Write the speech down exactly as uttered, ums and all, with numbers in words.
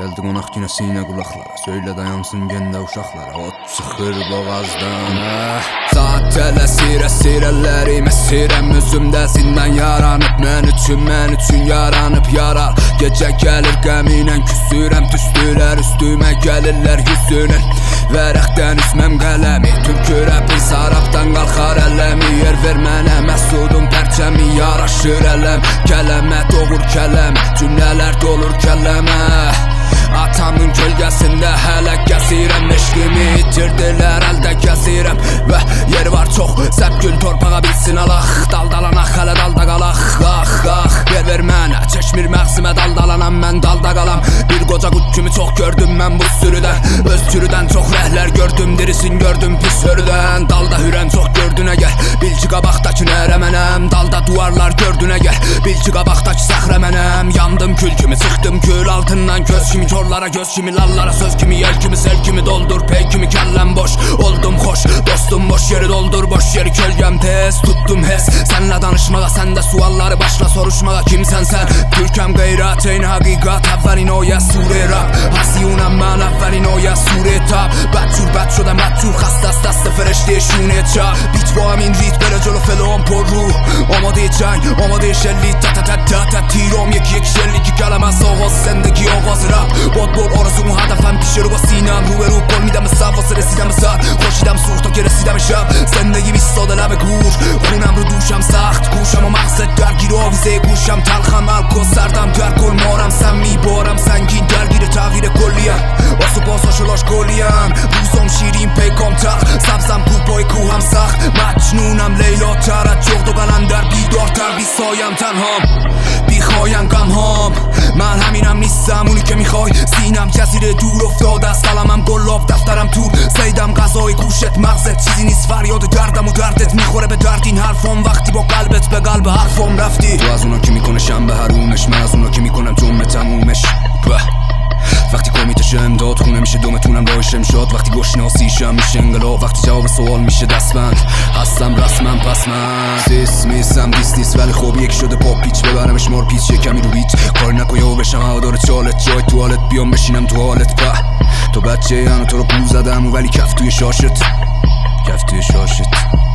Gəldi qonaq günə sinə qulaqlara, söylə dayansın gəndə uşaqlara, ot çıxır boğazdan. Saat tələsir, əsir əllərim, əsirəm özümdə zindan yaranıb. Mən üçün, mən üçün yaranıb yarar. Gecə gəlir qəminlə küsürəm, tüstülər üstümə gəlirlər yüzünün. Vərəqdən üzməm qələmi, türkü rəpin sarabdan qalxar ələmi. Yer ver mənə məsudum pərçəmi, yaraşır ələm kələmə, doğur kələmə, cümlələr dolur kələmə. Atamın kölgəsində hələ gəzirəm, eşqimi itirdilər, əldə gəzirəm. Və yer var çox, səpgün torpağa bilsin alaq. Daldalanaq, hələ dalda qalaq, ax, ax. Yer ver mənə, çəkmir məqsimə daldalanam, mən dalda qalam. Bir qoca qut kimi çox gördüm mən bu sürüdən, öz sürüdən çox rəhlər gördüm, dirisin gördüm pis hörüdən. Dalda hürən çox gördün əgər, bil ki qabaqdakı nərə mənəm. Dalda duvarlar gördün əgər, bil ki qabaqdakı səxrə mənəm. Yandım kül kimi, çıxdım kül altından köz kimi, korlara göz kimi, lallara söz kimi, yel kimi, sel kimi doldur, pey kimi kəlləm boş. Oldum xoş, dostum boş yeri doldur, boş yeri kölgəm tez, tuttum hes. Sənlə danışmağa, səndə sualları başla soruşmağa, kimsən sən? Türkəm qeyrat, eyni haqiqat, əvvəlin o ya sure rap. Hasiyunəm mən, əvvəlin o ya sure tap. بدجور بد شدم بدجور خسته از دست فرشته شونه چپ. بیت با همین ریت بره جلو فلان پر رو. آماده جنگ آماده شلیک، تا تا تا تا تا تیرام یک یک شلیکی. کلم از آغاز زندگی آغاز رپ. باد بر آرزوم هدفم پیش رو با سینم، رو به رو پل میدم به صف واسه رسیدم به سر. خوشیدم سوخت تا که رسیدم شب. زندگی بیستاده لب گور، خونم رو دوشم سخت گوشم و مقصد درگیر آویزه گوشم. تلخم الکل سردم در کل مارم، سم میبارم سنگین درگیر تغییر کلیم. واسه پاساشلاش کلیم، روزم شیرین پیکام تخت. سبزم کوپای کوهم سخت، مجنونم لیلا ترد جغد و قلندر بیدارتر. بی سایم تنهام، بی خوایم غم هام. من همینم نیستم اونی که میخوای. سینم جزیره دور افتاده از قلمم گلاب، دفترم تور سیدم غذای گوشت مغزت. چیزی نیست فریاد دردم و دردت میخوره به درد این حرفام. وقتی با قلبت به قلب حرفام رفتی. تو از اونا که میکنه شنبه حرومش، من از اونا که میکنم جمعه تمومش. وقتی کمیتش امداد خونه میشه دومتونم راهش امشاد. وقتی گشناسیشم میشه انقلاب، وقتی جواب سوال میشه دستبند. هستم رسمم پس من سیس میسم دیست نیست، ولی خوب یک شده پا پیچ. ببرمش مار پیچ یه کمی رو بیت. کار نکن یا بشم هوادار چالت، جای توالت بیام بشینم تو حالت. به تو بچه یعنی تو رو پول زدم ولی کف توی شاشت، کف توی شاشت.